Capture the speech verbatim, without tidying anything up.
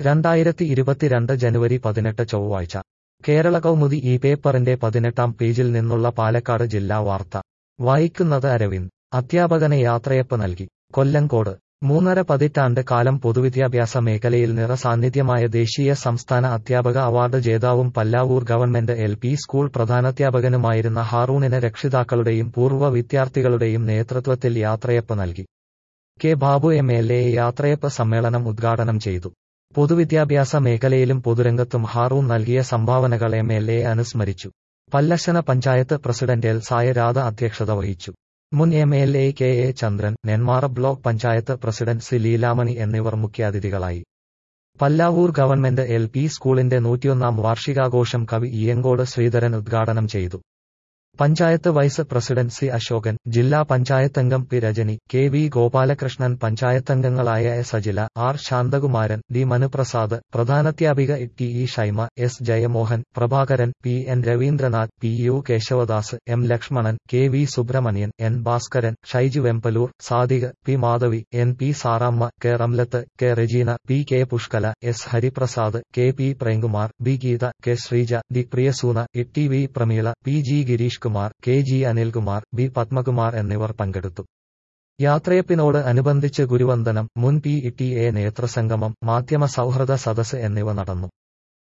രണ്ടായിരത്തി ഇരുപത്തിരണ്ട് ജനുവരി പതിനെട്ട് ചൊവ്വാഴ്ച കേരള കൗമുദി ഈ പേപ്പറിന്റെ പതിനെട്ടാം പേജിൽ നിന്നുള്ള പാലക്കാട് ജില്ലാ വാർത്ത വായിക്കുന്നത് അരവിന്ദ്. അധ്യാപകന് യാത്രയപ്പ് നൽകി. കൊല്ലങ്കോട് മൂന്നര പതിറ്റാണ്ട് കാലം പൊതുവിദ്യാഭ്യാസ മേഖലയിൽ നിറസാന്നിധ്യമായ ദേശീയ സംസ്ഥാന അധ്യാപക അവാർഡ് ജേതാവും Pallavur government L P school പ്രധാനാധ്യാപകനുമായിരുന്ന ഹാറൂണിന് രക്ഷിതാക്കളുടെയും പൂർവ്വ വിദ്യാർത്ഥികളുടെയും നേതൃത്വത്തിൽ യാത്രയപ്പ് നൽകി. K Babu M L A യാത്രയപ്പ് സമ്മേളനം ഉദ്ഘാടനം ചെയ്തു. പൊതുവിദ്യാഭ്യാസ മേഖലയിലും പൊതുരംഗത്തും ഹാറൂൺ നൽകിയ സംഭാവനകൾ എം എൽ എ അനുസ്മരിച്ചു. പല്ലശ്ശന പഞ്ചായത്ത് പ്രസിഡന്റ് എൽ സായരാധ അധ്യക്ഷത വഹിച്ചു. മുൻ M L A K A Chandran, Nenmara block panchayat president C Leelamani എന്നിവർ മുഖ്യാതിഥികളായി. പല്ലാവൂർ ഗവൺമെന്റ് എൽ പി സ്കൂളിന്റെ നൂറ്റിയൊന്നാം വാർഷികാഘോഷം കവി ഇയങ്കോട് ശ്രീധരൻ ഉദ്ഘാടനം ചെയ്തു. Panchayat vice president C Ashokan, ജില്ലാ പഞ്ചായത്തംഗം P Rajani, K V Gopalakrishnan, പഞ്ചായത്തംഗങ്ങളായ S Ajila, R Santhakumaran, D Manuprasad, പ്രധാനാധ്യാപിക T E Shaima, S Jayamohan, Prabhakaran, P N Raveendranath, P U Kesavadas, M Lakshmanan, K V Subramanian, N Bhaskaran, Shaiju Vembalur, Sadiq, P Madhavi, N P Saramma, K Ramlath, K Regina, P K Pushkala, S Hariprasad, K P Premkumar, B Geetha, K Sreeja, D Priyasoona, E T V Prameela, P G Girish Kumar, K G Anilkumar, B Padmakumar എന്നിവർ പങ്കെടുത്തു. യാത്രയപ്പിനോട് അനുബന്ധിച്ച് ഗുരുവന്ദനം, മുൻ P E T A നേതൃസംഗമം, മാധ്യമ സൗഹൃദ സദസ് എന്നിവ നടന്നു.